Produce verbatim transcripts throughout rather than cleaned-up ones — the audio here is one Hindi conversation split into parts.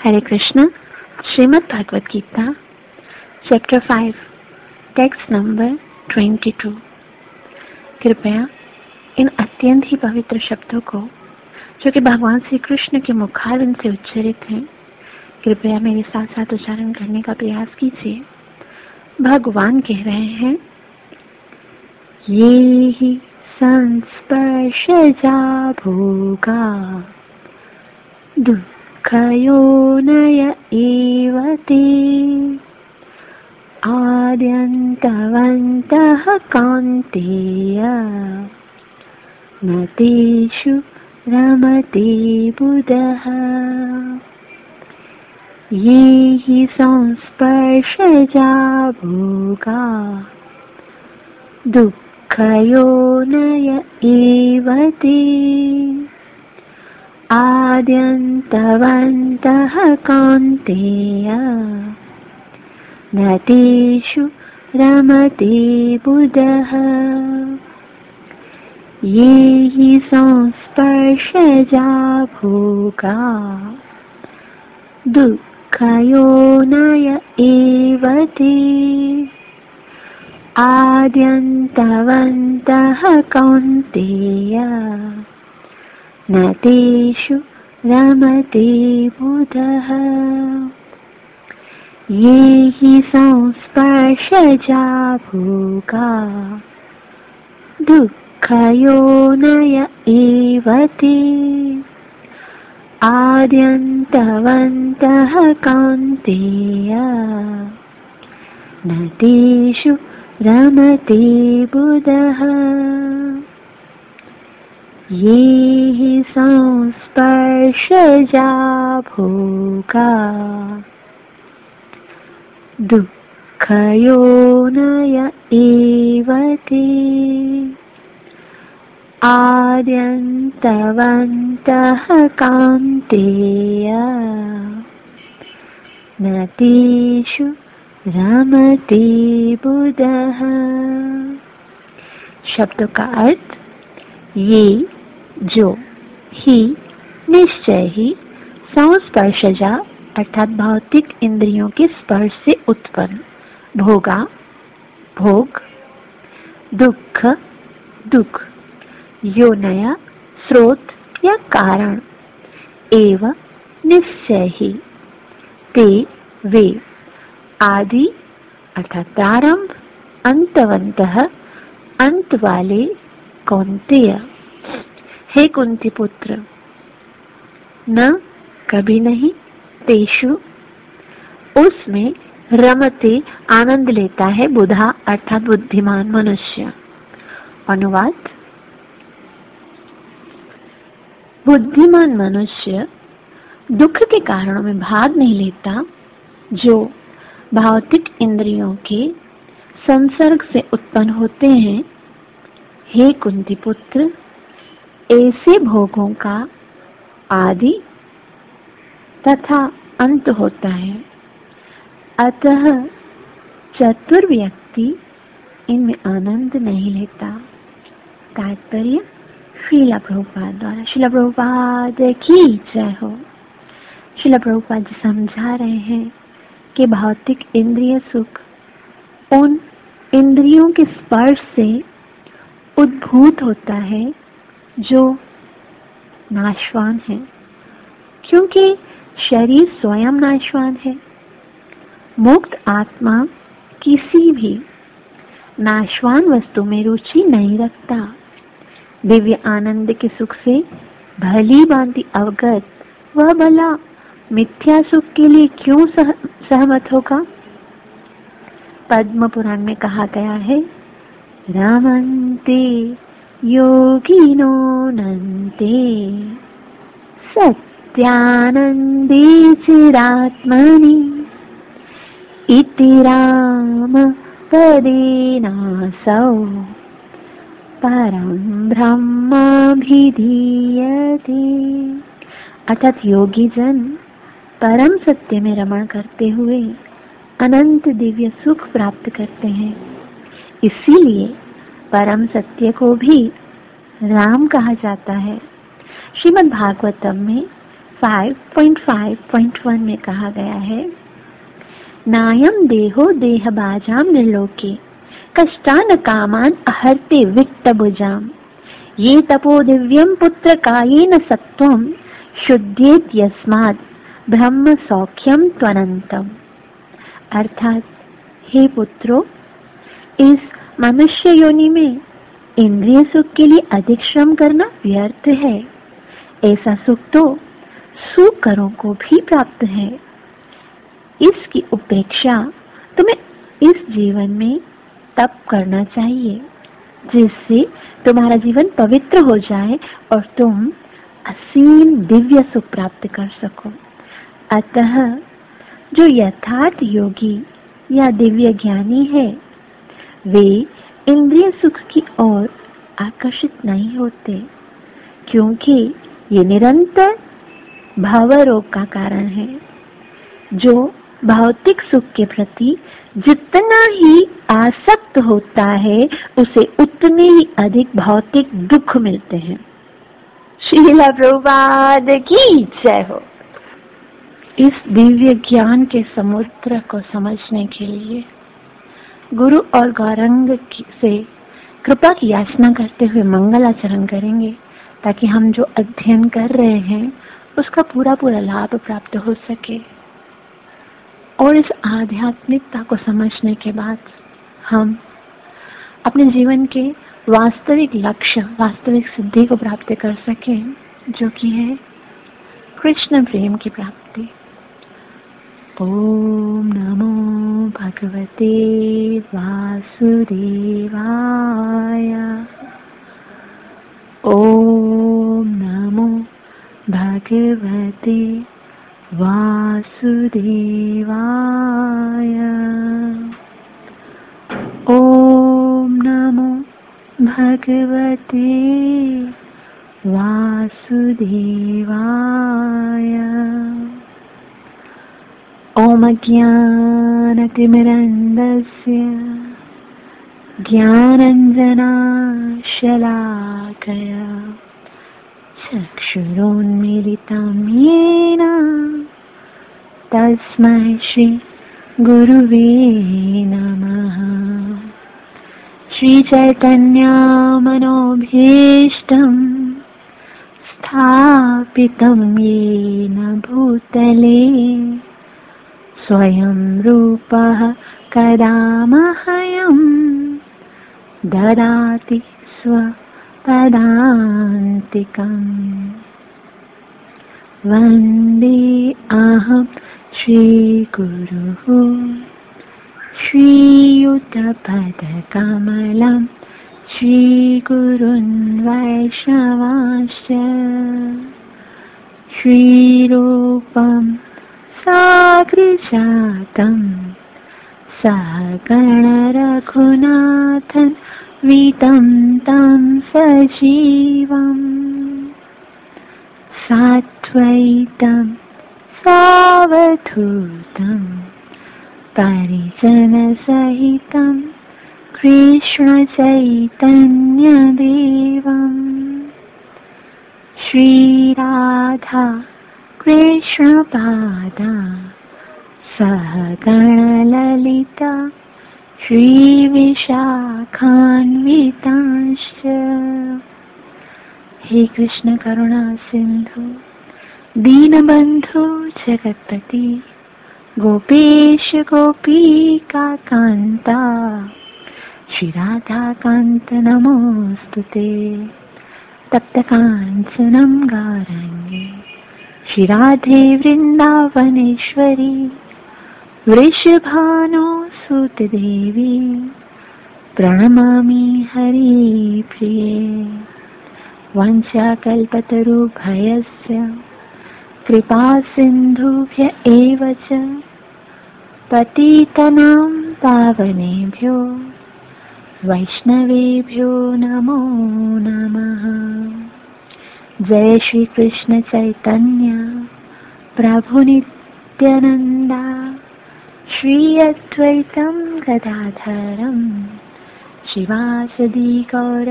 हरे Krishna. Shrimad Bhagavad Gita chapter five, text number twenty two. कृपया इन अत्यंत ही पवित्र शब्दों को, जो कि भगवान श्री कृष्ण के मुखारविंद से उच्चरित हैं, कृपया मेरे साथ साथ उच्चारण करने का प्रयास कीजिए। भगवान कह रहे हैं, ये ही संस्पर्शजा भोगा दुःखयोनय एव ते आद्यन्तवन्तः कौन्तेय न तेषु रमते बुधः। ये हि संस्पर्शजा भोगा दुःखयोनय एव ते आद्यन्तवन्तः कौन्तेय न तेषु रमते बुधः। ये हि संस्पर्शजा भोगा दुःखयोनय एव ते आद्यन्तवन्तः कौन्तेय न तेषु रमते बुधः। ये हि संस्पर्शजा भोगा दुःखयोनय एव ते आद्यन्तवन्तः कौन्तेय न तेषु रमते बुधः। ये हि संस्पर्शजा भोगा दुःखयोनय एव ते आद्यन्तवन्तः कौन्तेय न तेषु रमते बुधः। शब्दों का अर्थ, ये जो, ही निश्चय ही, संस्पर्शजा अर्थात भौतिक इंद्रियों के स्पर्श से उत्पन्न, भोगा भोग, दुख दुख, योनया स्रोत या कारण, एव निश्चय ही, ते वे, आदि अर्थात प्रारंभ, अंतवंतः अंत वाले, कौन्तेय हे कुंती पुत्र, न कभी नहीं, तेषु उसमें, रमते आनंद लेता है, बुधा अर्थात बुद्धिमान मनुष्य। अनुवाद, बुद्धिमान मनुष्य दुख के कारणों में भाग नहीं लेता जो भौतिक इंद्रियों के संसर्ग से उत्पन्न होते हैं। हे कुंती पुत्र, ऐसे भोगों का आदि तथा अंत होता है, अतः चतुर व्यक्ति इनमें आनंद नहीं लेता। तात्पर्य श्रील प्रभुपाद द्वारा। श्रील प्रभुपाद की जय हो। श्रील प्रभुपाद जी समझा रहे हैं कि भौतिक इंद्रिय सुख उन इंद्रियों के स्पर्श से उद्भूत होता है जो नाशवान है, क्योंकि शरीर स्वयं नाशवान है। मुक्त आत्मा किसी भी नाशवान वस्तु में रुचि नहीं रखता। दिव्य आनंद के सुख से भली भांति अवगत वह भला मिथ्या सुख के लिए क्यों सह, सहमत होगा। पद्म पुराण में कहा गया है, रमन्ते योगिनो नन्ते सत्यानन्दे चिरात्मनि इति राम पदेनासौ परं ब्रह्माभिधीयते। अर्थात योगी जन परम सत्य में रमण करते हुए अनंत दिव्य सुख प्राप्त करते हैं। इसीलिए परम सत्य को भी राम कहा जाता है। श्रीमद् भागवतम में पाँच पॉइंट पाँच पॉइंट एक में कहा गया है, नायम देहो देह बाजाम निर्लोके कष्टान कामान अहर्ते वित्तभुजाम ये तपो दिव्यम पुत्र कायेन सत्वम शुद्धेत यस्मात् ब्रह्म सौख्यम त्वनंतम। अर्थात हे पुत्रों, इस मनुष्य योनि में इंद्रिय सुख के लिए अधिक श्रम करना व्यर्थ है। ऐसा सुख तो सुकरों को भी प्राप्त है। इसकी उपेक्षा तुम्हें इस जीवन में तप करना चाहिए, जिससे तुम्हारा जीवन पवित्र हो जाए और तुम असीम दिव्य सुख प्राप्त कर सको। अतः जो यथार्थ योगी या दिव्य ज्ञानी है, वे इंद्रिय सुख की ओर आकर्षित नहीं होते, क्योंकि ये निरंतर भवरोग का कारण है। जो भौतिक सुख के प्रति जितना ही आसक्त होता है, उसे उतने ही अधिक भौतिक दुख मिलते हैं। श्रीला प्रभुपाद की जय हो। इस दिव्य ज्ञान के समुद्र को समझने के लिए गुरु और गौरंग से कृपा की याचना करते हुए मंगलाचरण करेंगे, ताकि हम जो अध्ययन कर रहे हैं उसका पूरा पूरा लाभ प्राप्त हो सके। और इस आध्यात्मिकता को समझने के बाद हम अपने जीवन के वास्तविक लक्ष्य, वास्तविक सिद्धि को प्राप्त कर सकें, जो कि है कृष्ण प्रेम की प्राप्ति। ओम नमो भगवते वासुदेवाय। ओम नमो भगवते वासुदेवाय। ओम नमो भगवते वासुदेवाय। ओम ज्ञानतिमिरन्धस्य ज्ञानञ्जनशलाकया चक्षुरोन्मीलितं येन तस्मै श्री गुरुवे नमः। श्रीचैतन्यमनोभीष्टं स्थापितं येन भूतले स्वयं रूपः कदा मह्यं ददाति स्वपदान्तिकम्। वन्दे अहं श्रीगुरुः श्रीयुतपदकमलं श्रीगुरुन् वैष्णवांश्च श्रीरूपं साग्रजातं सहगणरघुनाथं वितं तं सजीवम् साद्वैतं सावधूतं परिजनसहितं कृष्णचैतन्यदेवम् श्रीराधा कृष्णपादा सहगणललिता श्रीविशाखान्वितांश्च। हे कृष्ण करुणा सिंधु दीनबंधु जगत्पति गोपेश गोपिका कांता श्री राधा कांत नमोस्तुते। तप्त कांचनं गौरांगी श्री राधे वृंदावनेश्वरी वृषभानुसुत देवी प्रणमामि हरिप्रिये। वाञ्छाकल्पतरुभ्यश्च कृपा सिन्धुभ्य एव च पतितनां पावनेभ्यो वैष्णवेभ्यो नमो नमः। जय श्री कृष्ण चैतन्य प्रभु नित्यानंदा श्री अद्वैतं गदाधरं शिवासदि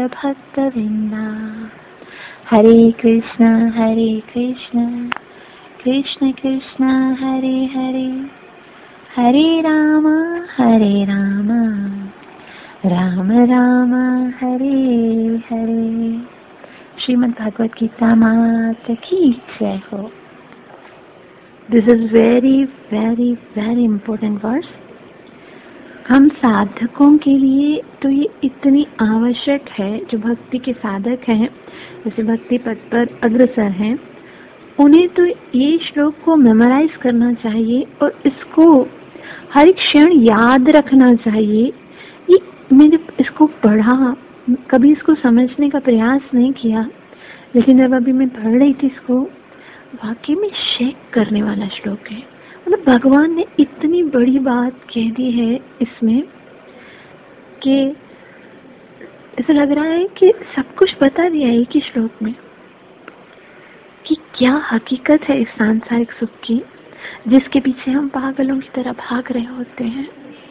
गौरभक्तवृंदा। हरे कृष्ण हरे कृष्ण कृष्ण कृष्ण हरे हरे, हरे राम हरे राम, राम राम हरे हरे। श्रीमद् भागवत गीता माता की जय हो। This is very very very important verse. हम साधकों के लिए तो ये इतनी आवश्यक है, जो भक्ति के साधक हैं, जैसे भक्ति पथ पर अग्रसर हैं, उन्हें तो ये श्लोक को मेमोराइज करना चाहिए और इसको हर एक क्षण याद रखना चाहिए। ये मैंने इसको पढ़ा, कभी इसको समझने का प्रयास नहीं किया, लेकिन जब अभी मैं पढ़ रही थी इसको, वाकई में शेक करने वाला श्लोक है। मतलब भगवान ने इतनी बड़ी बात कह दी है इसमें कि ऐसा लग रहा है कि सब कुछ बता दिया है कि श्लोक में, कि क्या हकीकत है इस सांसारिक सुख की, जिसके पीछे हम पागलों की तरह भाग रहे होते हैं।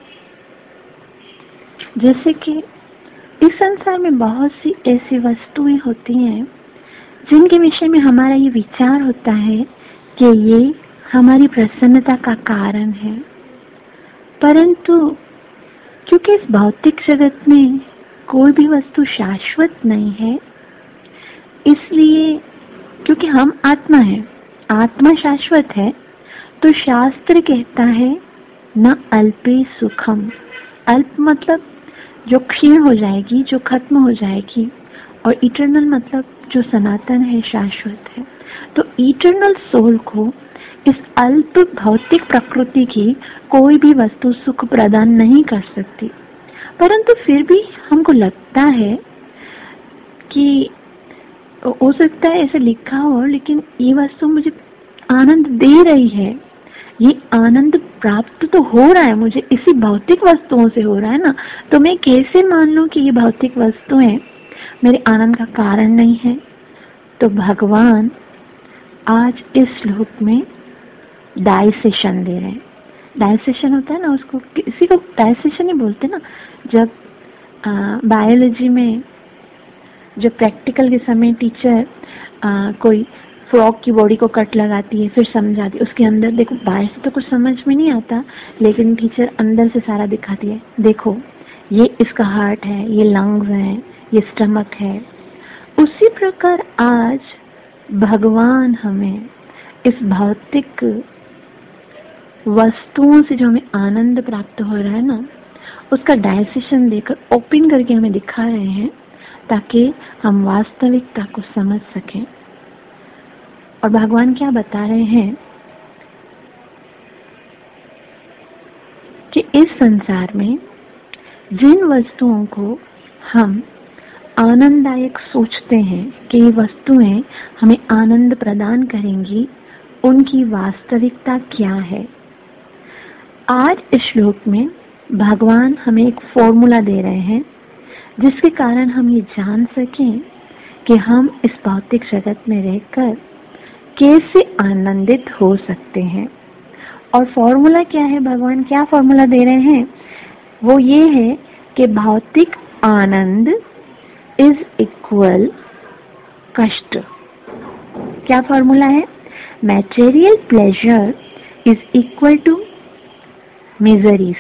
जैसे कि इस संसार में बहुत सी ऐसी वस्तुएं होती हैं जिनके विषय में हमारा ये विचार होता है कि ये हमारी प्रसन्नता का कारण है, परंतु क्योंकि इस भौतिक जगत में कोई भी वस्तु शाश्वत नहीं है, इसलिए क्योंकि हम आत्मा है, आत्मा शाश्वत है, तो शास्त्र कहता है न अल्पे सुखम। अल्प मतलब जो क्षीण हो जाएगी, जो खत्म हो जाएगी, और इटर्नल मतलब जो सनातन है, शाश्वत है। तो इटर्नल सोल को इस अल्प भौतिक प्रकृति की कोई भी वस्तु सुख प्रदान नहीं कर सकती, परंतु फिर भी हमको लगता है कि हो सकता है ऐसे लिखा हो, लेकिन ये वस्तु मुझे आनंद दे रही है, ये आनंद प्राप्त तो हो रहा है मुझे, इसी भौतिक वस्तुओं से हो रहा है ना, तो मैं कैसे मान लूं कि ये भौतिक वस्तुएं मेरे आनंद का कारण नहीं है। तो भगवान आज इस श्लोक में डाइसेशन दे रहे हैं। डाइसेशन होता है ना, उसको किसी को डाइसेशन ही बोलते ना, जब बायोलॉजी में जब प्रैक्टिकल के समय टीचर आ, कोई फ्रॉग की बॉडी को कट लगाती है, फिर समझाती है, उसके अंदर देखो, बाहर से तो कुछ समझ में नहीं आता, लेकिन टीचर अंदर से सारा दिखाती है, देखो ये इसका हार्ट है, ये लंग्स हैं, ये स्टमक है। उसी प्रकार आज भगवान हमें इस भौतिक वस्तुओं से जो हमें आनंद प्राप्त हो रहा है ना, उसका डाइसेशन देकर ओपन करके हमें दिखा रहे हैं, ताकि हम वास्तविकता को समझ सकें। और भगवान क्या बता रहे हैं कि इस संसार में जिन वस्तुओं को हम आनंददायक सोचते हैं कि ये वस्तुएं हमें आनंद प्रदान करेंगी, उनकी वास्तविकता क्या है। आज इस श्लोक में भगवान हमें एक फॉर्मूला दे रहे हैं, जिसके कारण हम ये जान सकें कि हम इस भौतिक जगत में रहकर कैसे आनंदित हो सकते हैं। और फॉर्मूला क्या है, भगवान क्या फॉर्मूला दे रहे हैं, वो ये है कि भौतिक आनंद इज इक्वल कष्ट। क्या फॉर्मूला है? Material pleasure is equal to miseries.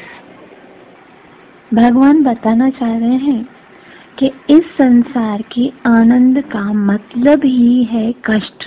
भगवान बताना चाह रहे हैं कि इस संसार के आनंद का मतलब ही है कष्ट।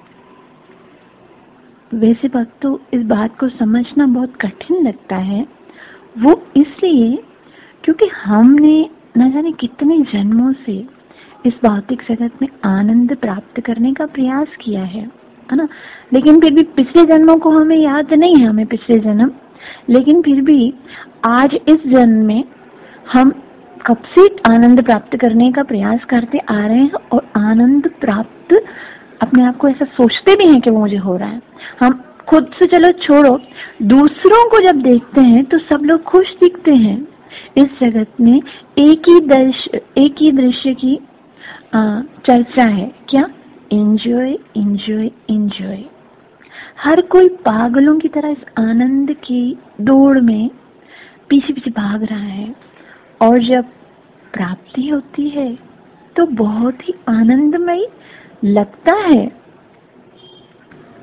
वैसे भक्तों, इस बात को समझना बहुत कठिन लगता है, वो इसलिए क्योंकि हमने न जाने कितने जन्मों से इस भौतिक जगत में आनंद प्राप्त करने का प्रयास किया है, है ना। लेकिन फिर भी पिछले जन्मों को हमें याद नहीं है, हमें पिछले जन्म, लेकिन फिर भी आज इस जन्म में हम कब से आनंद प्राप्त करने का प्रयास करते आ रहे हैं, और आनंद प्राप्त अपने आप को ऐसा सोचते भी हैं कि वो मुझे हो रहा है। हम खुद से चलो छोड़ो, दूसरों को जब देखते हैं तो सब लोग खुश दिखते हैं। इस जगत में एक ही दृश्य एक ही दृश्य की आ, चर्चा है, क्या? Enjoy enjoy enjoy. हर कोई पागलों की तरह इस आनंद की दौड़ में पीछे पीछे भाग रहा है, और जब प्राप्ति होती है तो बहुत ही आनंदमय लगता है।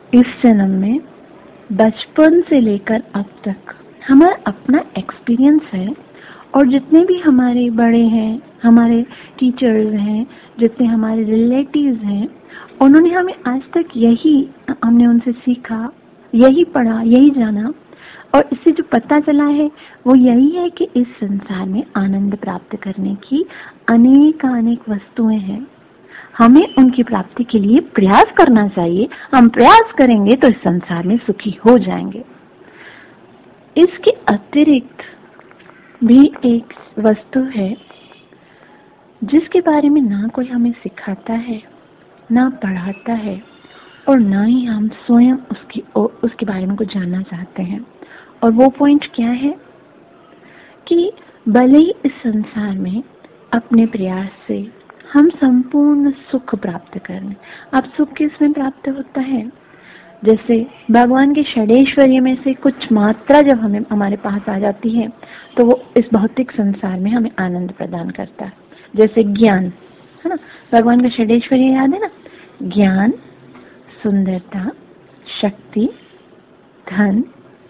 इस जन्म में बचपन से लेकर अब तक हमारा अपना एक्सपीरियंस है, और जितने भी हमारे बड़े हैं, हमारे टीचर्स हैं, जितने हमारे रिलेटिव्स हैं, उन्होंने हमें आज तक यही, हमने उनसे सीखा, यही पढ़ा, यही जाना, और इससे जो पता चला है वो यही है कि इस संसार में आनंद प्राप्त करने की अनेक अनेक वस्तुएं हैं। हमें उनकी प्राप्ति के लिए प्रयास करना चाहिए। हम प्रयास करेंगे तो इस संसार में सुखी हो जाएंगे। इसके अतिरिक्त भी एक वस्तु है जिसके बारे में ना कोई हमें सिखाता है, ना पढ़ाता है, और ना ही हम स्वयं उसकी उसके बारे में कुछ जानना चाहते हैं। और वो पॉइंट क्या है कि भले ही इस संसार में अपने प्रयास से हम संपूर्ण सुख प्राप्त करें। अब सुख किस में प्राप्त होता है? जैसे भगवान के षडेश्वर्य में से कुछ मात्रा जब हमें हमारे पास आ जाती है तो वो इस भौतिक संसार में हमें आनंद प्रदान करता है। जैसे ज्ञान, है ना, भगवान का षडेश्वर्य याद है ना, ज्ञान, सुंदरता, शक्ति, धन,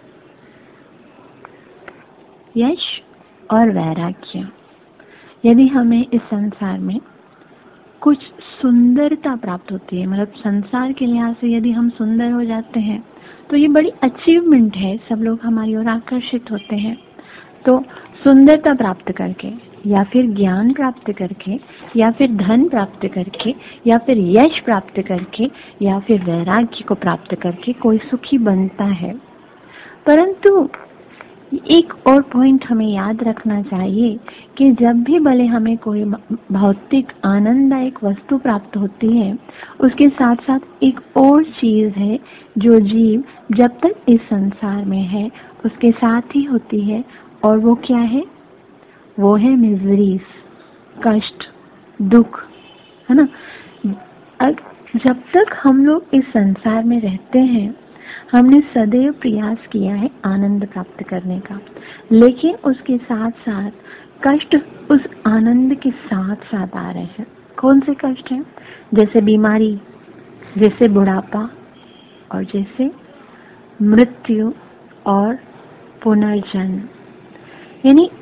यश और वैराग्य। यदि हमें इस संसार में कुछ सुंदरता प्राप्त होती है, मतलब संसार के लिहाज से यदि हम सुंदर हो जाते हैं तो ये बड़ी अचीवमेंट है, सब लोग हमारी ओर आकर्षित होते हैं। तो सुंदरता प्राप्त करके, या फिर ज्ञान प्राप्त करके, या फिर धन प्राप्त करके, या फिर यश प्राप्त करके, या फिर वैराग्य को प्राप्त करके कोई सुखी बनता है। परंतु एक और पॉइंट हमें याद रखना चाहिए कि जब भी भले हमें कोई भौतिक आनंददायक वस्तु प्राप्त होती है, उसके साथ साथ एक और चीज है जो जीव जब तक इस संसार में है उसके साथ ही होती है, और वो क्या है? वो है मिजरीज, कष्ट, दुख, है ना। जब तक हम लोग इस संसार में रहते हैं हमने सदैव प्रयास किया है आनंद प्राप्त करने का, लेकिन उसके साथ साथ कष्ट उस आनंद के साथ साथ आ रहे हैं। कौन से कष्ट हैं? जैसे बीमारी, जैसे बुढ़ापा, और जैसे मृत्यु और पुनर्जन्म। यानी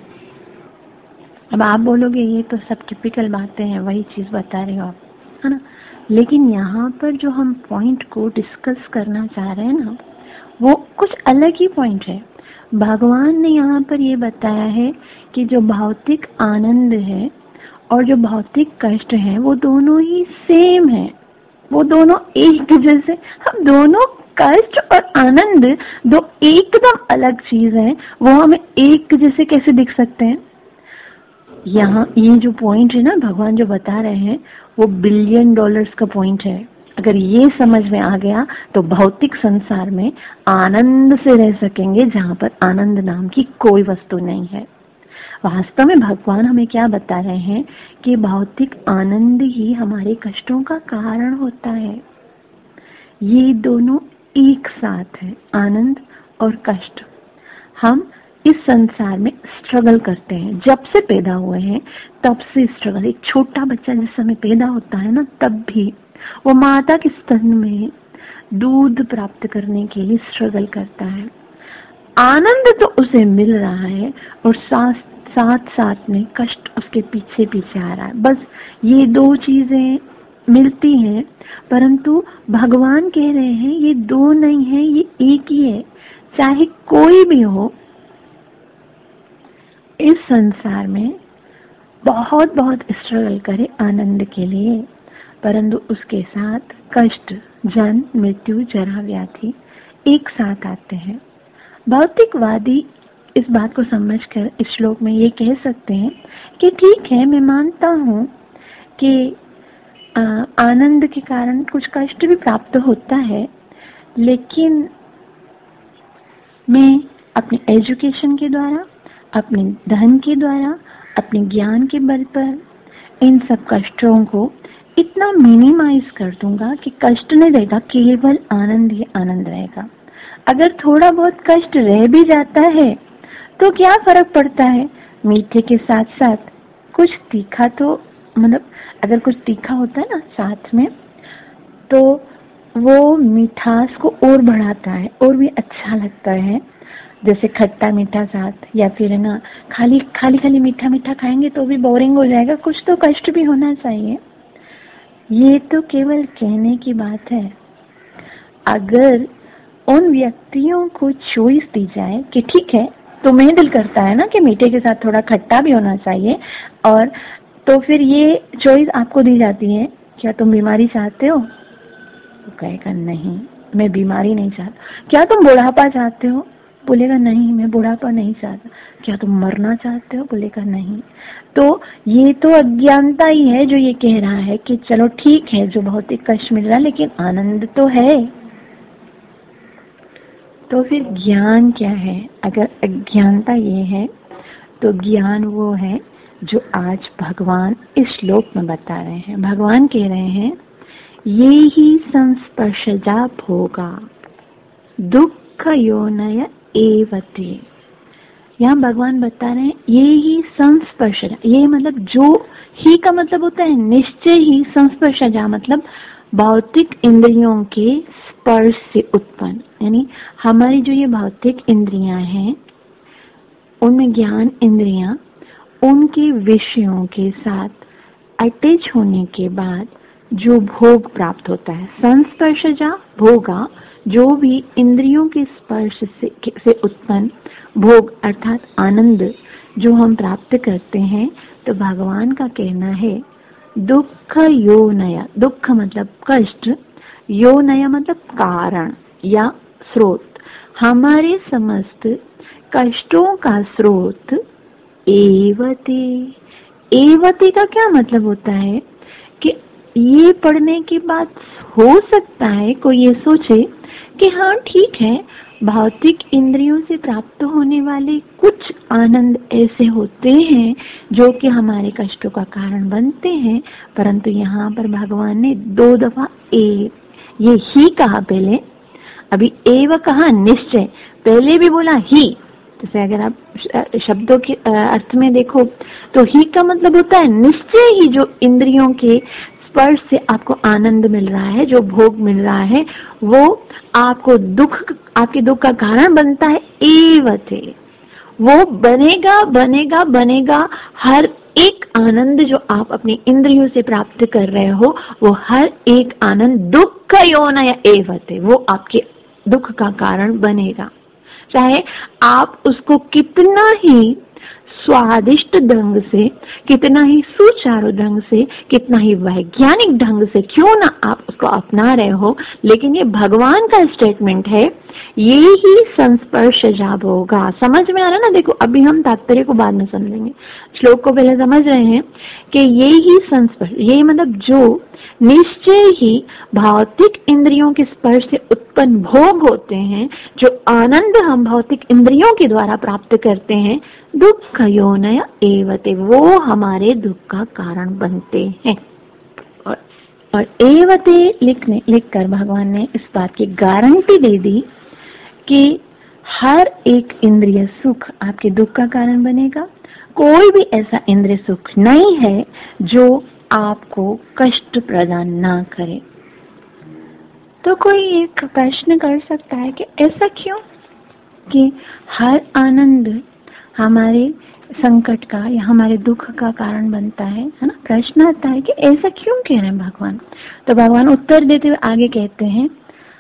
अब आप बोलोगे ये तो सब टिपिकल बातें हैं, वही चीज बता रहे हो आप, है ना। लेकिन यहाँ पर जो हम पॉइंट को डिस्कस करना चाह रहे हैं ना, वो कुछ अलग ही पॉइंट है। भगवान ने यहाँ पर ये बताया है कि जो भौतिक आनंद है और जो भौतिक कष्ट है वो दोनों ही सेम है, वो दोनों एक जैसे। हम दोनों कष्ट और आनंद दो एकदम अलग चीज है, वो हमें एक जैसे कैसे दिख सकते हैं? यहाँ ये जो पॉइंट है ना भगवान जो बता रहे हैं वो बिलियन डॉलर्स का पॉइंट है। अगर ये समझ में आ गया तो भौतिक संसार में आनंद से रह सकेंगे जहाँ पर आनंद नाम की कोई वस्तु नहीं है। वास्तव में भगवान हमें क्या बता रहे हैं कि भौतिक आनंद ही हमारे कष्टों का कारण होता है। ये दोनों एक साथ है, आनंद और कष्ट। हम इस संसार में स्ट्रगल करते हैं, जब से पैदा हुए हैं तब से स्ट्रगल। एक छोटा बच्चा जिस समय पैदा होता है ना, तब भी वो माता के स्तन में दूध प्राप्त करने के लिए स्ट्रगल करता है। आनंद तो उसे मिल रहा है और साथ साथ साथ में कष्ट उसके पीछे पीछे आ रहा है। बस ये दो चीजें मिलती हैं, परंतु भगवान कह रहे हैं ये दो नहीं है, ये एक ही है। चाहे कोई भी हो इस संसार में बहुत बहुत स्ट्रगल करे आनंद के लिए, परंतु उसके साथ कष्ट, जन्म, मृत्यु, जरा, व्याधि एक साथ आते हैं। भौतिकवादी इस बात को समझकर इस श्लोक में ये कह सकते हैं कि ठीक है, मैं मानता हूँ कि आ, आनंद के कारण कुछ कष्ट भी प्राप्त होता है, लेकिन मैं अपने एजुकेशन के द्वारा, अपने धन के द्वारा, अपने ज्ञान के बल पर इन सब कष्टों को इतना मिनिमाइज कर दूंगा कि कष्ट नहीं रहेगा, केवल आनंद ही आनंद रहेगा। अगर थोड़ा बहुत कष्ट रह भी जाता है तो क्या फर्क पड़ता है, मीठे के साथ साथ कुछ तीखा, तो मतलब अगर कुछ तीखा होता है ना साथ में, तो वो मिठास को और बढ़ाता है और भी अच्छा लगता है। जैसे खट्टा मीठा साथ, या फिर है ना खाली खाली खाली मीठा मीठा खाएंगे तो भी बोरिंग हो जाएगा, कुछ तो कष्ट भी होना चाहिए। ये तो केवल कहने की बात है। अगर उन व्यक्तियों को चॉइस दी जाए कि ठीक है, तुम्हें दिल करता है ना कि मीठे के साथ थोड़ा खट्टा भी होना चाहिए, और तो फिर ये चॉइस आपको दी जाती है, क्या तुम बीमारी चाहते हो? वो कहेगा नहीं, मैं बीमारी नहीं चाहता। क्या तुम बुढ़ापा चाहते हो? बोलेगा नहीं, मैं बुढ़ापा नहीं चाहता। क्या तुम मरना चाहते हो? बोलेगा नहीं। तो ये तो अज्ञानता ही है जो ये कह रहा है कि चलो ठीक है, जो भौतिक कष्ट मिल रहा है लेकिन आनंद तो है। तो फिर ज्ञान क्या है? अगर अज्ञानता ये है तो ज्ञान वो है जो आज भगवान इस श्लोक में बता रहे हैं। भगवान कह रहे हैं ये ही संस्पर्शजा भोगा दुख योनय एवते। यहाँ भगवान बता रहे हैं ये ही संस्पर्शजा, ये मतलब जो ही का मतलब होता है निश्चय ही, संस्पर्शजा मतलब भौतिक इंद्रियों के स्पर्श से उत्पन्न, यानी हमारी जो ये भौतिक इंद्रियां हैं उनमें ज्ञान इंद्रियां उनके विषयों के साथ अटैच होने के बाद जो भोग प्राप्त होता है। संस्पर्शजा भोगा, जो भी इंद्रियों के स्पर्श से, से उत्पन्न भोग अर्थात आनंद जो हम प्राप्त करते हैं, तो भगवान का कहना है दुख योनया, दुख मतलब कष्ट, योनया मतलब कारण या स्रोत, हमारे समस्त कष्टों का स्रोत एवते। एवते का क्या मतलब होता है कि ये पढ़ने के बाद हो सकता है कोई ये सोचे कि हाँ ठीक है, भौतिक इंद्रियों से प्राप्त होने वाले कुछ आनंद ऐसे होते हैं जो कि हमारे कष्टों का कारण बनते हैं, परंतु यहाँ पर भगवान ने दो दफा ए ये ही कहा, पहले अभी एव कहा निश्चय, पहले भी बोला ही। जैसे अगर आप शब्दों के अर्थ में देखो तो ही का मतलब होता है निश्चय ही जो इंद्रियों के स्पर्श से आपको आनंद मिल रहा है, जो भोग मिल रहा है, वो आपको दुख, आपके दुख का कारण बनता है। एवते वो बनेगा बनेगा बनेगा, हर एक आनंद जो आप अपनी इंद्रियों से प्राप्त कर रहे हो, वो हर एक आनंद दुख योनय एवते, वो आपके दुख का कारण बनेगा। चाहे आप उसको कितना ही स्वादिष्ट ढंग से, कितना ही सुचारू ढंग से, कितना ही वैज्ञानिक ढंग से क्यों ना आप उसको अपना रहे हो, लेकिन ये भगवान का स्टेटमेंट है, ये ही संस्पर्शजा भोगा। समझ में आ रहा है ना? देखो अभी हम तात्पर्य को बाद में समझेंगे, श्लोक को पहले समझ रहे हैं कि ये ही संस्पर्श, ये मतलब जो निश्चय ही भौतिक इंद्रियों के स्पर्श से उत्पन्न भोग होते हैं, जो आनंद हम भौतिक इंद्रियों के द्वारा प्राप्त करते हैं, दुख योनय एवते, वो हमारे दुख का कारण बनते हैं। और, और एवते लिखने लिखकर भगवान ने इस बात की गारंटी दे दी कि हर एक इंद्रिय सुख आपके दुख का कारण बनेगा। कोई भी ऐसा इंद्रिय सुख नहीं है जो आपको कष्ट प्रदान ना करे। तो कोई एक प्रश्न कर सकता है कि ऐसा क्यों कि हर आनंद हमारे संकट का या हमारे दुख का कारण बनता है, है ना? प्रश्न आता है कि ऐसा क्यों कह रहे हैं भगवान। तो भगवान उत्तर देते हुए आगे कहते हैं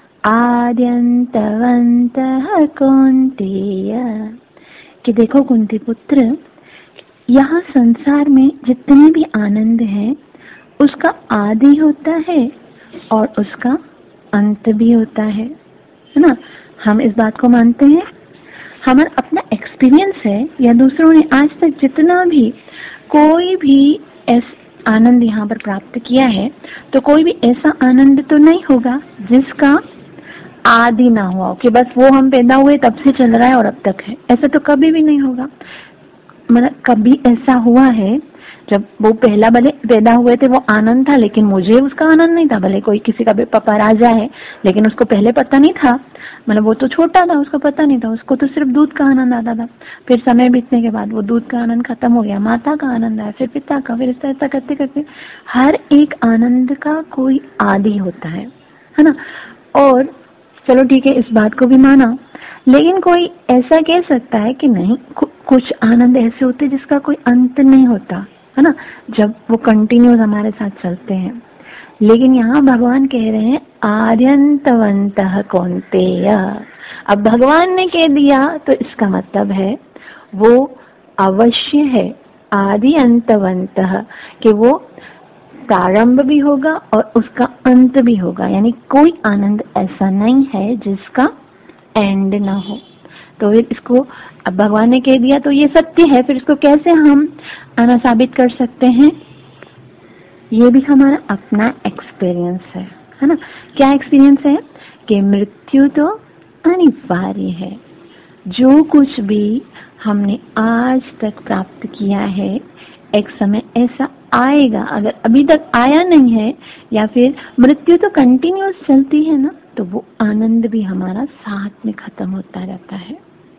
आद्यंतवन्तः कौन्तेय, कि देखो कुंती पुत्र, यहाँ संसार में जितने भी आनंद है उसका आदि होता है और उसका अंत भी होता है, है ना? हम इस बात को मानते हैं, हमारा अपना एक्सपीरियंस है या दूसरों ने आज तक जितना भी कोई भी ऐसा आनंद यहाँ पर प्राप्त किया है, तो कोई भी ऐसा आनंद तो नहीं होगा जिसका आदि ना हुआ कि बस वो हम पैदा हुए तब से चल रहा है और अब तक है। ऐसा तो कभी भी नहीं होगा। मतलब कभी ऐसा हुआ है जब वो पहला भले पैदा हुए थे वो आनंद था, लेकिन मुझे उसका आनंद नहीं था। भले कोई किसी का पापा राजा है लेकिन उसको पहले पता नहीं था, मतलब वो तो छोटा था, उसको पता नहीं था, उसको तो सिर्फ दूध का आनंद आता था। फिर समय बीतने के बाद वो दूध का आनंद खत्म हो गया, माता का आनंद आया, फिर पिता का, फिर ऐसा ऐसा करते करते हर एक आनंद का कोई आदि होता है, है ना। और चलो ठीक है, इस बात को भी माना, लेकिन कोई ऐसा कह सकता है कि नहीं, कुछ आनंद ऐसे होते हैं जिसका कोई अंत नहीं होता, है ना, जब वो कंटिन्यूस हमारे साथ चलते हैं। लेकिन यहाँ भगवान कह रहे हैं आद्यंतवन्तः कौन्तेय। अब भगवान ने कह दिया तो इसका मतलब है वो अवश्य है, आदि अंतवन्तः, कि वो प्रारंभ भी होगा और उसका अंत भी होगा। यानी कोई आनंद ऐसा नहीं है जिसका एंड ना हो। तो फिर इसको अब भगवान ने कह दिया तो ये सत्य है, फिर इसको कैसे हम आना साबित कर सकते हैं? ये भी हमारा अपना एक्सपीरियंस है, है ना। क्या एक्सपीरियंस है? कि मृत्यु तो अनिवार्य है। जो कुछ भी हमने आज तक प्राप्त किया है, एक समय ऐसा आएगा, अगर अभी तक आया नहीं है या फिर मृत्यु तो कंटिन्यूअस चलती है ना, तो वो आनंद भी हमारा साथ में खत्म होता रहता है।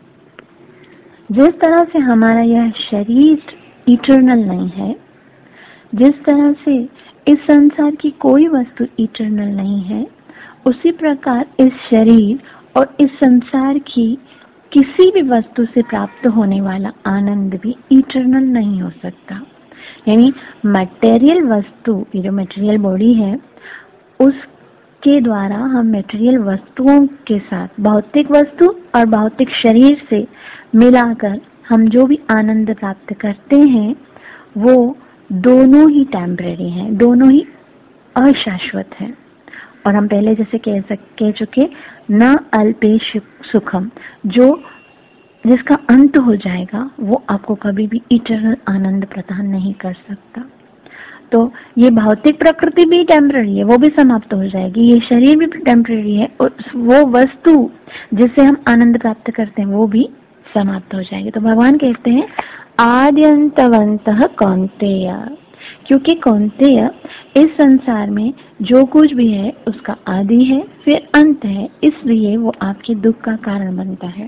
जिस तरह से हमारा यह शरीर इटर्नल नहीं है, जिस तरह से इस संसार की कोई वस्तु इटर्नल नहीं है, उसी प्रकार इस शरीर और इस संसार की किसी भी वस्तु से प्राप्त होने वाला आनंद भी इटर्नल नहीं हो सकता। यानी मटेरियल वस्तु, ये जो मटेरियल बॉडी है, उसके द्वारा हम मटेरियल वस्तुओं के साथ भौतिक वस्तु और भौतिक शरीर से मिलाकर हम जो भी आनंद प्राप्त करते हैं वो दोनों ही टेम्परेरी हैं, दोनों ही अशाश्वत हैं। और हम पहले जैसे कह कह चुके, न अल्पे सुखम, जो जिसका अंत हो जाएगा वो आपको कभी भी इटर्नल आनंद प्रदान नहीं कर सकता। तो ये भौतिक प्रकृति भी टेम्परेरी है, वो भी समाप्त हो जाएगी, ये शरीर भी टेम्परेरी है, और वो वस्तु जिससे हम आनंद प्राप्त करते हैं वो भी समाप्त हो जाएगी। तो भगवान कहते हैं आद्यंतवन्तः कौन्तेय, क्योंकि कौन्तेय इस संसार में जो कुछ भी है उसका आदि है फिर अंत है, इसलिए वो आपके दुख का कारण बनता है।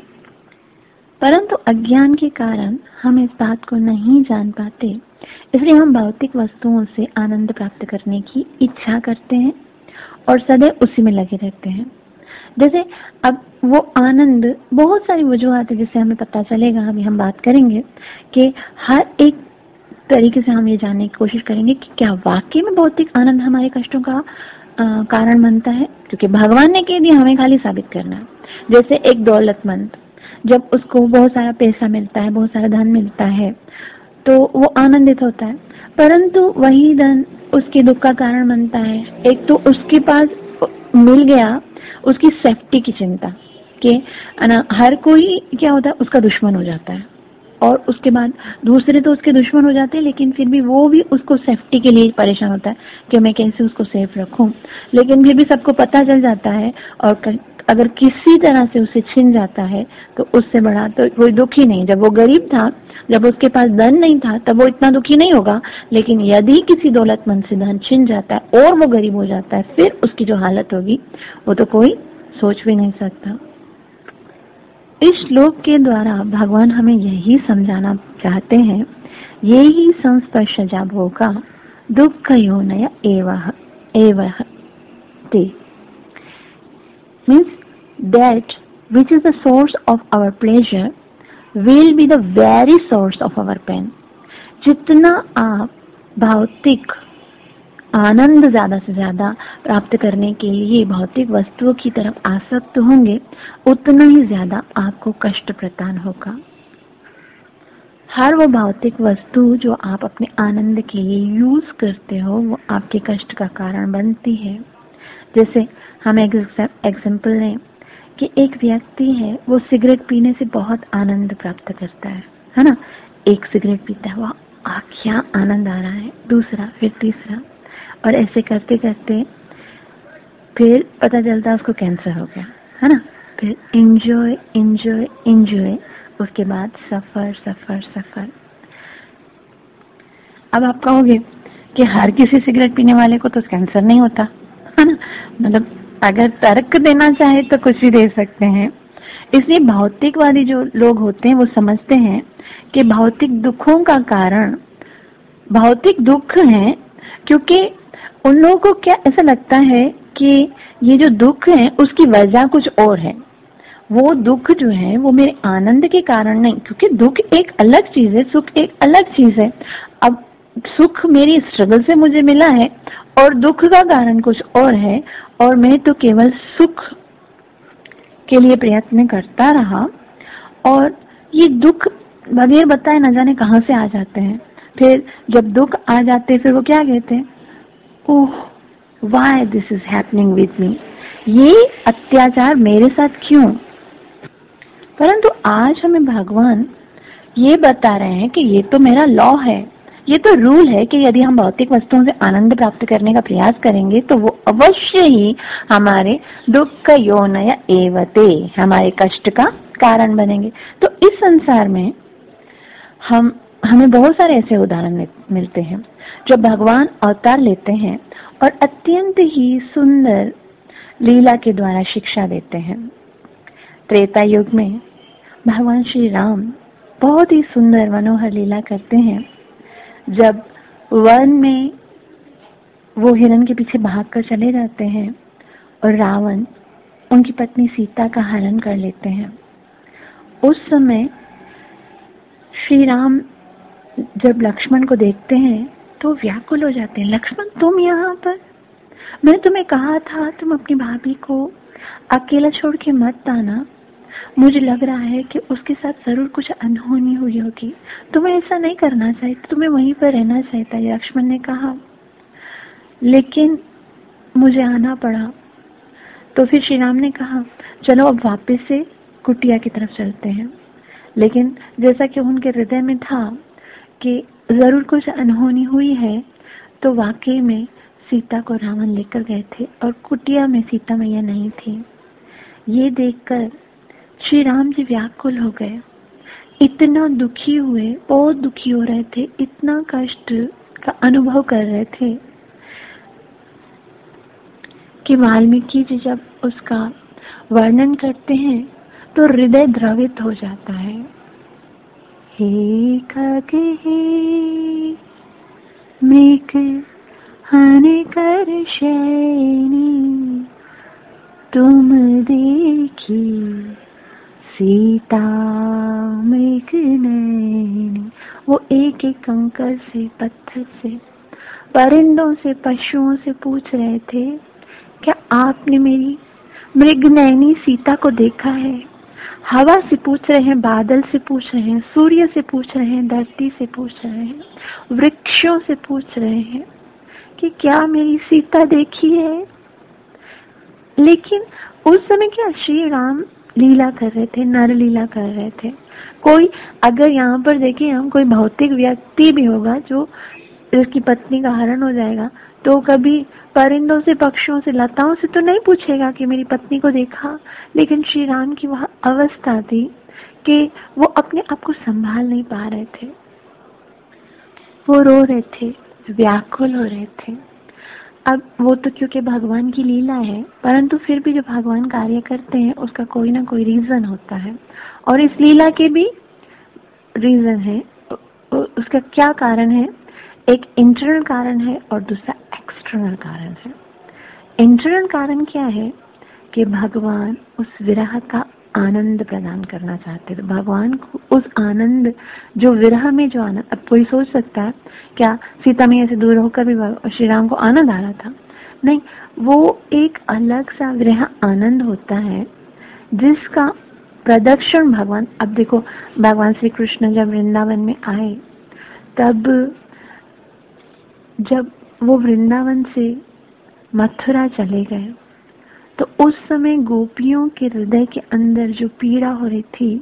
परंतु अज्ञान के कारण हम इस बात को नहीं जान पाते, इसलिए हम भौतिक वस्तुओं से आनंद प्राप्त करने की इच्छा करते हैं और सदैव उसी में लगे रहते हैं। जैसे अब वो आनंद, बहुत सारी वजूहत है जिससे हमें पता चलेगा, अभी हम बात करेंगे कि हर एक तरीके से हम ये जानने की कोशिश करेंगे कि क्या वाकई में भौतिक आनंद हमारे कष्टों का आ, कारण बनता है, क्योंकि भगवान ने कह दिया हमें खाली साबित करना है। जैसे एक दौलतमंद, जब उसको बहुत सारा पैसा मिलता है, बहुत सारा धन मिलता है, तो वो आनंदित होता है, परंतु वही धन उसके दुख का कारण बनता है। एक तो उसके पास मिल गया, उसकी सेफ्टी की चिंता कि हर कोई क्या होता है, उसका दुश्मन हो जाता है, और उसके बाद दूसरे तो उसके दुश्मन हो जाते हैं, लेकिन फिर भी वो भी उसको सेफ्टी के लिए परेशान होता है कि मैं कैसे उसको सेफ रखूं। लेकिन फिर भी सबको पता चल जाता है, और अगर किसी तरह से उसे छिन जाता है तो उससे बड़ा तो कोई दुखी नहीं। जब वो गरीब था, जब उसके पास धन नहीं था, तब वो इतना दुखी नहीं होगा, लेकिन यदि किसी दौलतमंद से धन छिन जाता है और वो गरीब हो जाता है, फिर उसकी जो हालत होगी वो तो कोई सोच भी नहीं सकता। इस श्लोक के द्वारा भगवान हमें यही समझाना चाहते हैं, यही संस्पर्शजा भोगा दुःखयोनय एवः एवः ते, means that which is the source of our pleasure will be the very source of our pain. जितना आप भौतिक आनंद ज्यादा से ज्यादा प्राप्त करने के लिए भौतिक वस्तुओं की तरफ आसक्त होंगे, उतना ही ज्यादा आपको कष्ट प्रदान होगा। हर वो भौतिक वस्तु जो आप अपने आनंद के लिए यूज करते हो वो आपके कष्ट का कारण बनती है। जैसे हम एक एग्जाम्पल लें कि एक व्यक्ति है, वो सिगरेट पीने से बहुत आनंद प्राप्त करता है, है ना। एक सिगरेट पीता है, वह आ, क्या आनंद आ रहा है, दूसरा, फिर तीसरा, और ऐसे करते करते फिर पता चलता है उसको कैंसर हो गया, है ना। फिर एंजॉय एंजॉय एंजॉय, उसके बाद सफर सफर सफर। अब आप कहोगे कि हर किसी सिगरेट पीने वाले को तो कैंसर नहीं होता, है ना। मतलब अगर तर्क देना चाहे तो कुछ भी दे सकते हैं। इसलिए भौतिकवादी जो लोग होते हैं वो समझते हैं कि भौतिक दुखों का कारण भौतिक दुख है, क्योंकि उन लोगों को क्या ऐसा लगता है कि ये जो दुख है उसकी वजह कुछ और है। वो दुख जो है वो मेरे आनंद के कारण नहीं, क्योंकि दुख एक अलग चीज है, सुख एक अलग चीज है। अब सुख मेरी स्ट्रगल से मुझे मिला है और दुख का कारण कुछ और है, और मैं तो केवल सुख के लिए प्रयत्न करता रहा, और ये दुख बगैर बताए न जाने कहां से आ जाते हैं। फिर जब दुख आ जाते फिर वो क्या कहते हैं, oh why this is happening with me, ये अत्याचार मेरे साथ क्यों। परंतु आज हमें भगवान ये बता रहे हैं कि ये तो मेरा लॉ है, ये तो रूल है कि यदि हम भौतिक वस्तुओं से आनंद प्राप्त करने का प्रयास करेंगे तो वो अवश्य ही हमारे दुख योनय एवते, हमारे कष्ट का कारण बनेंगे। तो इस संसार में हम हमें बहुत सारे ऐसे उदाहरण मिलते हैं जो भगवान अवतार लेते हैं और अत्यंत ही सुंदर लीला के द्वारा शिक्षा देते हैं। त्रेता युग में भगवान श्री राम बहुत ही सुंदर मनोहर लीला करते हैं। जब वन में वो हिरण के पीछे भागकर चले जाते हैं और रावण उनकी पत्नी सीता का हरण कर लेते हैं, उस समय श्री राम जब लक्ष्मण को देखते हैं तो व्याकुल हो जाते हैं। लक्ष्मण तुम यहाँ पर, मैं तुम्हें कहा था तुम अपनी भाभी को अकेला छोड़ के मत आना, मुझे लग रहा है कि उसके साथ जरूर कुछ अनहोनी हुई होगी, तुम्हें ऐसा नहीं करना चाहिए, तुम्हें वहीं पर रहना चाहिए था। लक्ष्मण ने कहा लेकिन मुझे आना पड़ा। तो फिर श्री राम ने कहा चलो अब वापस से कुटिया की तरफ चलते हैं। लेकिन जैसा कि उनके हृदय में था कि जरूर कुछ अनहोनी हुई है, तो वाकई में सीता को रावण लेकर गए थे और कुटिया में सीता मैया नहीं थी। ये देखकर श्री राम जी व्याकुल हो गए, इतना दुखी हुए, बहुत दुखी हो रहे थे, इतना कष्ट का अनुभव कर रहे थे कि वाल्मीकि जी जब उसका वर्णन करते हैं तो हृदय द्रवित हो जाता है। हे खग हे मृग हानिकर शैनी, तुम देखी सीता मृग नैनी। वो एक एक कंकर से, पत्थर से, परिंदों से, पशुओं से पूछ रहे थे क्या आपने मेरी मृग नैनी सीता को देखा है। हवा से पूछ रहे हैं, बादल से पूछ रहे हैं, सूर्य से पूछ रहे हैं, धरती से पूछ रहे हैं, वृक्षों से पूछ रहे हैं कि क्या मेरी सीता देखी है। लेकिन उस समय क्या श्री राम लीला कर रहे थे, नर लीला कर रहे थे। कोई अगर यहाँ पर देखें हम, कोई भौतिक व्यक्ति भी होगा जो उसकी पत्नी का हरण हो जाएगा तो कभी परिंदों से, पक्षियों से, लताओं से तो नहीं पूछेगा कि मेरी पत्नी को देखा। लेकिन श्री राम की वह अवस्था थी कि वो अपने आप को संभाल नहीं पा रहे थे, वो रो रहे थे, व्याकुल हो रहे थे। अब वो तो क्योंकि भगवान की लीला है, परंतु फिर भी जो भगवान कार्य करते हैं उसका कोई ना कोई रीजन होता है, और इस लीला के भी रीजन है। उसका क्या कारण है? एक इंटरनल कारण है और दूसरा एक्सटर्नल कारण है। इंटरनल कारण क्या है कि भगवान उस विरह का आनंद प्रदान करना चाहते थे। भगवान को उस आनंद, जो विरह में जो आनंद, अब कोई सोच सकता है क्या सीता मैया से दूर होकर भी श्री राम को आनंद आ रहा था? नहीं, वो एक अलग सा विरह आनंद होता है जिसका प्रदर्शन भगवान, अब देखो भगवान श्री कृष्ण जब वृंदावन में आए, तब जब वो वृंदावन से मथुरा चले गए तो उस समय गोपियों के हृदय के अंदर जो पीड़ा हो रही थी,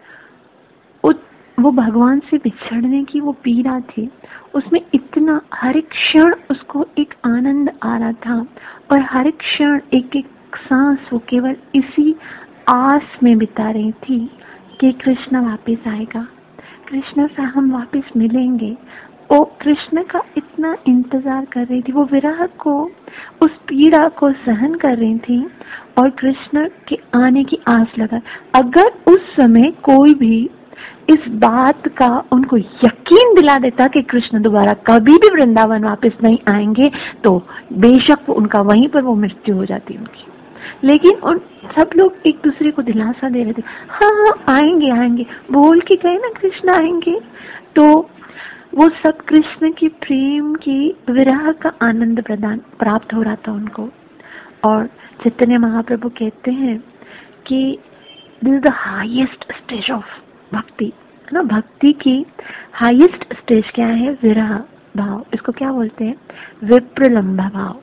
वो भगवान से बिछड़ने की वो पीड़ा थी, उसमें इतना हर एक क्षण उसको एक आनंद आ रहा था, और हर एक क्षण एक एक सांस वो केवल इसी आस में बिता रही थी कि कृष्ण वापस आएगा, कृष्ण से हम वापस मिलेंगे। वो कृष्ण का इतना इंतजार कर रही थी, वो विरह को, उस पीड़ा को सहन कर रही थी और कृष्ण के आने की आस लगा। अगर उस समय कोई भी इस बात का उनको यकीन दिला देता कि कृष्ण दोबारा कभी भी वृंदावन वापस नहीं आएंगे, तो बेशक उनका वहीं पर वो मृत्यु हो जाती उनकी। लेकिन उन सब लोग एक दूसरे को दिलासा दे रहे थे, हाँ हाँ आएंगे आएंगे, बोल के गए ना कृष्ण आएंगे। तो वो सब कृष्ण की प्रेम की विरह का आनंद प्रदान प्राप्त हो रहा था उनको। और चैतन्य महाप्रभु कहते हैं कि this is the highest stage of bhakti, है ना। भक्ति की हाईएस्ट स्टेज क्या है? विरह भाव। इसको क्या बोलते हैं? विप्रलंब भाव।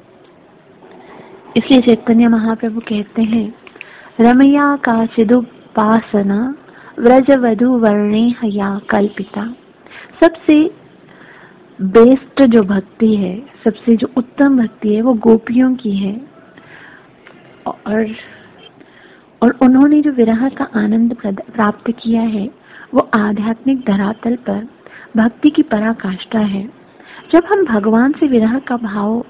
इसलिए चैतन्य महाप्रभु कहते हैं, रमया काचिदुपासना व्रजवधु वर्णे हया कल्पिता। सबसे बेस्ट जो भक्ति है, सबसे जो उत्तम भक्ति है, वो गोपियों की है। और और उन्होंने जो विरह का आनंद प्राप्त किया है, वो आध्यात्मिक धरातल पर भक्ति की पराकाष्ठा है। जब हम भगवान से विरह का भाव,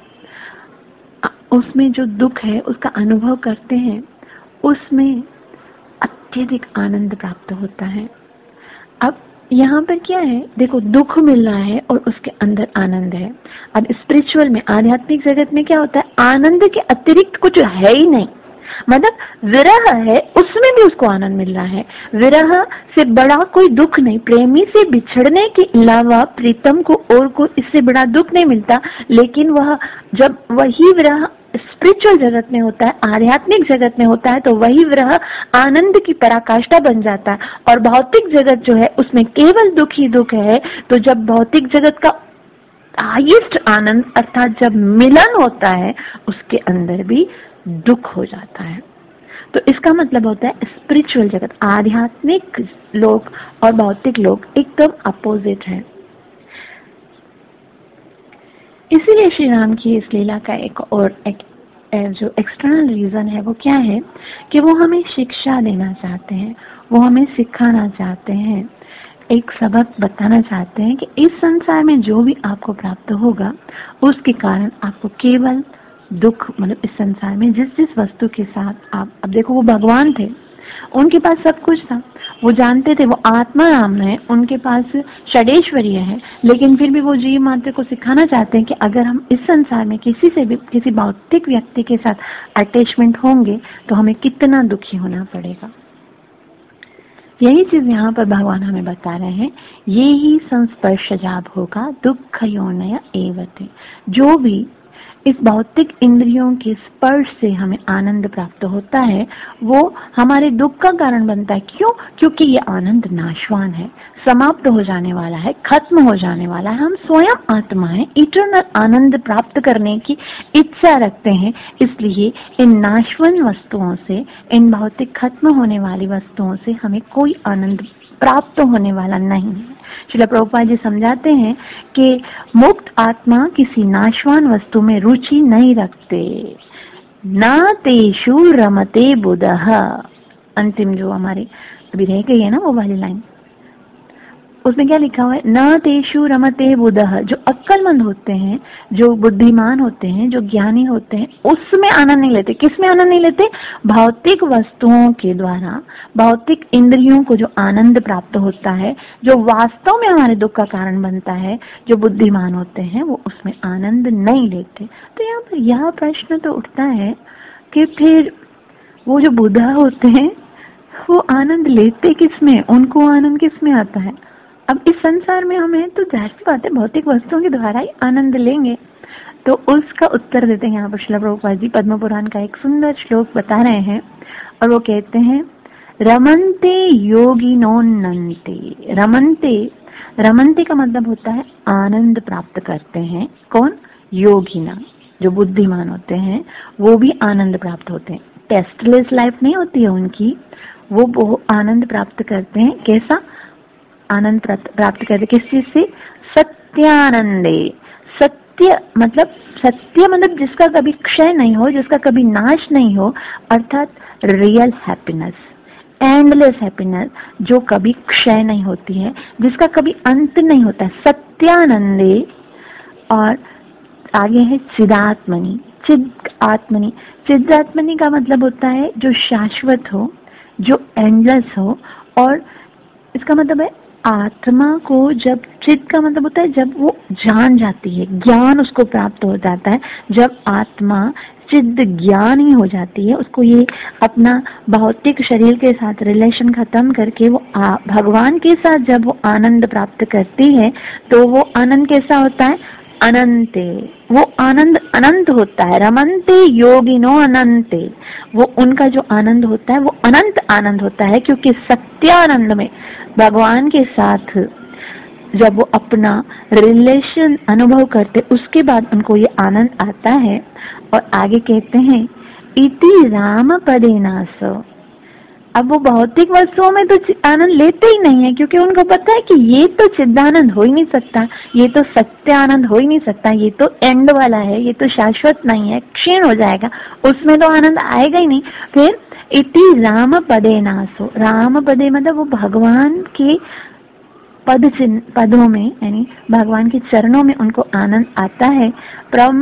उसमें जो दुख है उसका अनुभव करते हैं, उसमें अत्यधिक आनंद प्राप्त होता है। अब यहाँ पर क्या है? देखो, दुख मिल रहा है और उसके अंदर आनंद है। अब स्पिरिचुअल में, आध्यात्मिक जगत में क्या होता है? आनंद के अतिरिक्त कुछ है ही नहीं। मतलब विरह है, उसमें भी उसको आनंद मिल रहा है। विरह से बड़ा कोई दुख नहीं। प्रेमी से बिछड़ने के अलावा प्रीतम को और को इससे बड़ा दुख नहीं मिलता। लेकिन वह जब वही विरह स्पिरिचुअल जगत में होता है, आध्यात्मिक जगत में होता है, तो वही विरह आनंद की पराकाष्ठा बन जाता है। और भौतिक जगत जो है उसमें केवल दुख ही दुख है। तो जब भौतिक जगत का हाईएस्ट आनंद अर्थात जब मिलन होता है, उसके अंदर भी दुख हो जाता है। तो इसका मतलब होता है स्पिरिचुअल जगत, आध्यात्मिक लोग और भौतिक लोग एकदम अपोजिट है। इसीलिए श्री राम की इस लीला का एक और एक, जो एक्सटर्नल रीजन है वो क्या है कि वो हमें शिक्षा देना चाहते हैं, वो हमें सिखाना चाहते हैं, एक सबक बताना चाहते हैं कि इस संसार में जो भी आपको प्राप्त होगा उसके कारण आपको केवल दुख, मतलब इस संसार में जिस जिस वस्तु के साथ आप, अब देखो वो भगवान थे, उनके पास सब कुछ था, वो जानते थे वो आत्मा राम है, उनके पास षडेश्वरीय है, लेकिन फिर भी वो जीव मात्र को सिखाना चाहते हैं कि अगर हम इस संसार में किसी से भी, किसी भौतिक व्यक्ति के साथ अटैचमेंट होंगे तो हमें कितना दुखी होना पड़ेगा। यही चीज यहाँ पर भगवान हमें बता रहे हैं, ये ही संस्पर्श जाब होगा दुख योनय एवते। जो भी इस भौतिक इंद्रियों के स्पर्श से हमें आनंद प्राप्त होता है, वो हमारे दुख का कारण बनता है। क्यों? क्योंकि ये आनंद नाशवान है, समाप्त हो जाने वाला है, खत्म हो जाने वाला है। हम स्वयं आत्मा है, इटर्नल आनंद प्राप्त करने की इच्छा रखते हैं, इसलिए इन नाशवान वस्तुओं से, इन भौतिक खत्म होने वाली वस्तुओं से हमें कोई आनंद प्राप्त होने वाला नहीं है। श्रील प्रभुपाद जी समझाते हैं कि मुक्त आत्मा किसी नाशवान वस्तु में रुचि नहीं रखते। न तेषु रमते बुधः। अंतिम जो हमारे अभी रह गई है ना वो वाली लाइन, उसमें क्या लिखा हुआ है? न तेषु रमते बुधः। जो अक्लमंद होते हैं, जो बुद्धिमान होते हैं, जो ज्ञानी होते हैं, उसमें आनंद नहीं लेते। किसमें आनंद नहीं लेते? भौतिक वस्तुओं के द्वारा, भौतिक इंद्रियों को जो आनंद प्राप्त होता है, जो वास्तव में हमारे दुख का कारण बनता है, जो बुद्धिमान होते हैं वो उसमें आनंद नहीं लेते। तो यहाँ पर यह प्रश्न तो उठता है कि फिर वो जो बुधा होते हैं वो आनंद लेते किसमें? उनको आनंद किसमें आता है? अब इस संसार में हमें तो जाहिर सी बात है भौतिक वस्तुओं के द्वारा ही आनंद लेंगे। तो उसका उत्तर देते हैं यहाँ पर श्रील प्रभुपाद जी पद्म पुराण का एक सुंदर श्लोक बता रहे हैं, और वो कहते हैं, रमन्ते योगिनोन्नन्ते। रमन्ते, रमन्ते का मतलब होता है आनंद प्राप्त करते हैं। कौन? योगिना, जो बुद्धिमान होते हैं वो भी आनंद प्राप्त होते हैं। टेस्टलेस लाइफ नहीं होती है उनकी, वो वो आनंद प्राप्त करते हैं। कैसा आनंद प्राप्त करते? किस चीज से? सत्यानंदे। सत्य मतलब, सत्य मतलब जिसका कभी क्षय नहीं हो, जिसका कभी नाश नहीं हो, अर्थात रियल हैप्पीनेस, एंडलेस हैप्पीनेस, जो कभी क्षय नहीं होती है, जिसका कभी अंत नहीं होता है। सत्यानंदे। और आगे है चिदात्मनि। चिद आत्मनि। चिदात्मनि का मतलब होता है जो शाश्वत हो, जो एंडलेस हो और इसका मतलब है आत्मा को, जब चित्त का मतलब होता है जब वो जान जाती है, ज्ञान उसको प्राप्त हो जाता है। जब आत्मा चित्त ज्ञानी हो जाती है, उसको ये अपना भौतिक शरीर के साथ रिलेशन खत्म करके वो आ, भगवान के साथ जब वो आनंद प्राप्त करती है, तो वो आनंद कैसा होता है? अनंते। वो आनंद अनंत होता है। रमन्ते योगिनो अनंते। वो उनका जो आनंद होता है वो अनंत आनंद होता है, क्योंकि सत्यानंद में भगवान के साथ जब वो अपना रिलेशन अनुभव करते, उसके बाद उनको ये आनंद आता है। और आगे कहते हैं इति राम पदेनासो। अब वो भौतिक वस्तुओं में तो आनंद लेते ही नहीं है, क्योंकि उनको पता है कि ये तो चिदानंद हो ही नहीं सकता, ये तो सत्य आनंद हो ही नहीं सकता, ये तो एंड वाला है, ये तो शाश्वत नहीं है, क्षीण हो जाएगा, उसमें तो आनंद आएगा ही नहीं। फिर इति राम पदे नासो। राम पदे मतलब वो भगवान के पद चिन्ह, पदों में, यानी भगवान के चरणों में उनको आनंद आता है। परम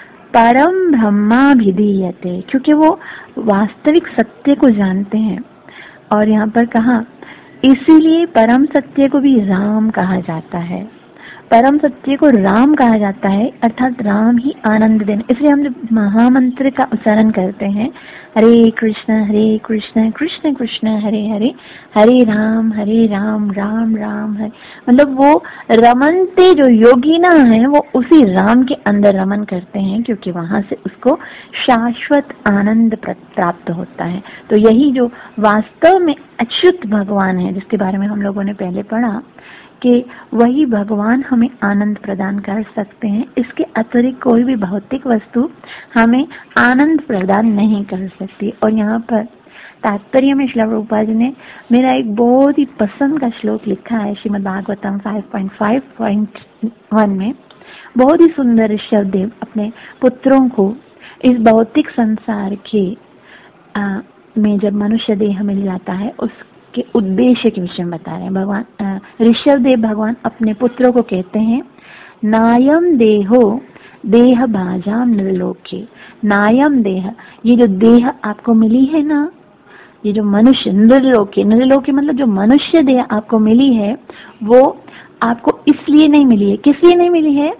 परम ब्रह्माभिधीयते, क्योंकि वो वास्तविक सत्य को जानते हैं। और यहाँ पर कहा इसीलिए परम सत्य को भी राम कहा जाता है। परम सत्य को राम कहा जाता है, अर्थात राम ही आनंद देना। इसलिए हम जब महामंत्र का उच्चारण करते हैं, हरे कृष्ण हरे कृष्ण कृष्ण कृष्ण हरे हरे, हरे राम हरे राम राम राम हरे, मतलब वो रमनते जो योगिना है वो उसी राम के अंदर रमन करते हैं, क्योंकि वहां से उसको शाश्वत आनंद प्राप्त होता है। तो यही जो वास्तव में अच्युत भगवान है, जिसके बारे में हम लोगों ने पहले पढ़ा कि वही भगवान हमें आनंद प्रदान कर सकते हैं। इसके अतिरिक्त कोई भी भौतिक वस्तु हमें आनंद प्रदान नहीं कर सकती। और यहाँ पर तात्पर्य में श्रील प्रभुपाद जी ने मेरा एक बहुत ही पसंद का श्लोक लिखा है, Shrimad Bhagavatam five point five point one में। बहुत ही सुंदर ऋषभदेव अपने पुत्रों को इस भौतिक संसार के आ, में जब मनुष्य देह मिल जाता है, उस के उद्देश्य के विषय में बता रहे हैं। भगवान ऋषभदेव भगवान अपने पुत्रों को कहते हैं, नायम देहो देह भाजाम नृलोके। नायम देह, ये जो देह आपको मिली है ना, ये जो मनुष्य नृलोके, नृलोके मतलब जो मनुष्य देह आपको मिली है, वो आपको इसलिए नहीं मिली है। किस लिए नहीं मिली है?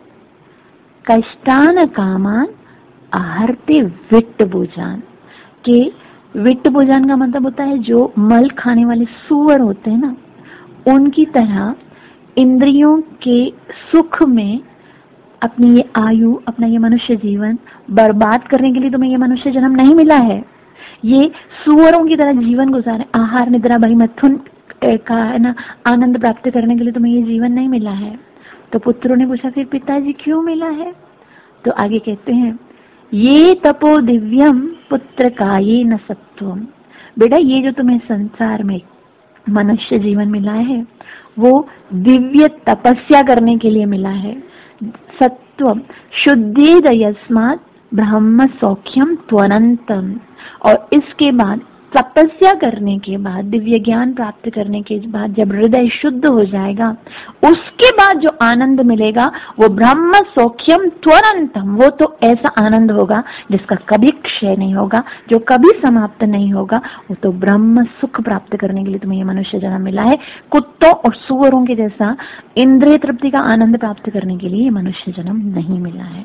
कष्टान कामान आहर्ते वित्त भुजान। के वित्त भोजन का मतलब होता है जो मल खाने वाले सूअर होते हैं ना, उनकी तरह इंद्रियों के सुख में अपनी ये आयु, अपना ये मनुष्य जीवन बर्बाद करने के लिए तुम्हें ये मनुष्य जन्म नहीं मिला है। ये सूअरों की तरह जीवन गुजारे, आहार निद्रा भय मैथुन का है ना आनंद प्राप्त करने के लिए तुम्हें ये जीवन नहीं मिला है। तो पुत्रों ने पूछा फिर पिताजी क्यों मिला है? तो आगे कहते हैं, ये तपो दिव्यम पुत्र का ये न सत्वम। बेटा ये जो तुम्हें संसार में मनुष्य जीवन मिला है वो दिव्य तपस्या करने के लिए मिला है। सत्वम शुद्धि दयस्मात् ब्रह्म सौख्यम त्वनंतम। और इसके बाद तपस्या करने के बाद, दिव्य ज्ञान प्राप्त करने के बाद जब हृदय शुद्ध हो जाएगा, उसके बाद जो आनंद मिलेगा वो ब्रह्म सौख्यम त्वरंतम। वो तो ऐसा आनंद होगा जिसका कभी क्षय नहीं होगा, जो कभी समाप्त नहीं होगा। वो तो ब्रह्म सुख प्राप्त करने के लिए तुम्हें ये मनुष्य जन्म मिला है। कुत्तों और सुअरों के जैसा इंद्रिय तृप्ति का आनंद प्राप्त करने के लिए ये मनुष्य जन्म नहीं मिला है।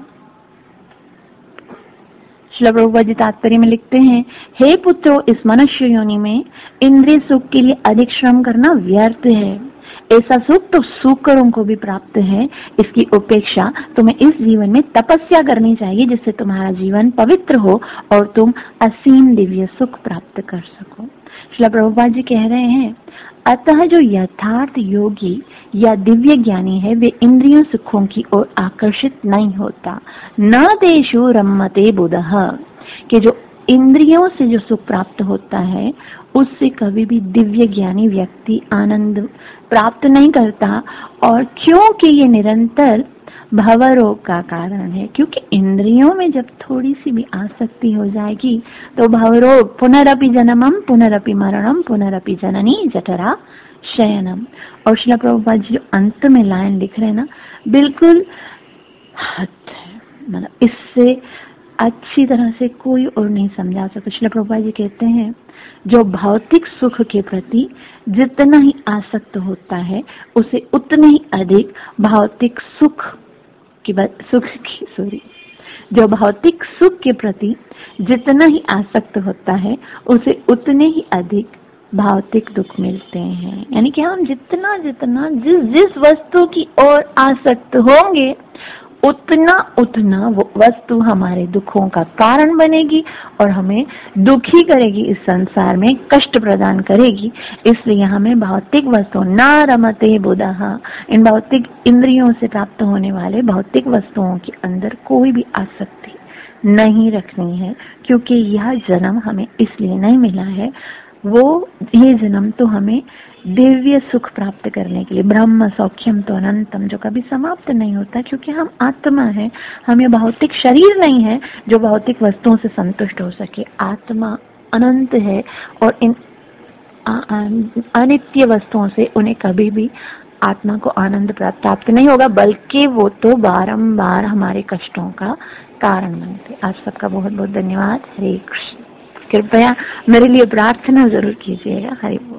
श्रील प्रभुपाद जी तात्पर्य में लिखते हैं, हे पुत्रों, इस मनुष्य योनि में इंद्रिय सुख के लिए अधिक श्रम करना व्यर्थ है। ऐसा सुख तो सूकरों को भी प्राप्त है। इसकी उपेक्षा तुम्हें इस जीवन में तपस्या करनी चाहिए, जिससे तुम्हारा जीवन पवित्र हो और तुम असीम दिव्य सुख प्राप्त कर सको। श्रील प्रभुपाद जी कह रहे हैं, अतः जो यथार्थ योगी या दिव्य ज्ञानी है वे इंद्रियों सुखों की ओर आकर्षित नहीं होता। न तेषु रमते बुधः, कि जो इंद्रियों से जो सुख प्राप्त होता है उससे कभी भी दिव्य ज्ञानी व्यक्ति आनंद प्राप्त नहीं करता। और क्योंकि ये निरंतर भवरोग का कारण है, क्योंकि इंद्रियों में जब थोड़ी सी भी आसक्ति हो जाएगी तो भवरोग, पुनरपि जन्मम पुनरपि मरणम पुनरपि जननी जठरा शयनम। और श्रील प्रभुपाद जी जो अंत में लाइन लिख रहे हैं ना, बिल्कुल हद है। मतलब इससे अच्छी तरह से कोई और नहीं समझा सकता। श्रील प्रभुपाद जी कहते हैं, जो भौतिक सुख के प्रति जितना ही आसक्त होता है उसे उतने ही अधिक भौतिक सुख की सुख की सॉरी जो भौतिक सुख के प्रति जितना ही आसक्त होता है उसे उतने ही अधिक भौतिक दुख मिलते हैं। यानी कि हम जितना जितना जिस जिस वस्तु की ओर आसक्त होंगे उतना उतना वो वस्तु हमारे दुखों का कारण बनेगी और हमें दुखी करेगी, इस संसार में कष्ट प्रदान करेगी। इसलिए हमें भौतिक वस्तु ना रमते बुधः, इन भौतिक इंद्रियों से प्राप्त होने वाले भौतिक वस्तुओं के अंदर कोई भी आसक्ति नहीं रखनी है, क्योंकि यह जन्म हमें इसलिए नहीं मिला है। वो ये जन्म तो हमें दिव्य सुख प्राप्त करने के लिए, ब्रह्म सौख्यम तो अनंतम, जो कभी समाप्त नहीं होता, क्योंकि हम आत्मा है, हम ये भौतिक शरीर नहीं है जो भौतिक वस्तुओं से संतुष्ट हो सके। आत्मा अनंत है और इन अनित्य वस्तुओं से उन्हें कभी भी आत्मा को आनंद प्राप्त नहीं होगा, बल्कि वो तो बारंबार हमारे कष्टों का कारण बनते। आप सबका बहुत बहुत धन्यवाद। हरे कृष्ण। कृपया मेरे लिए प्रार्थना जरूर कीजिएगा। हरि बोल।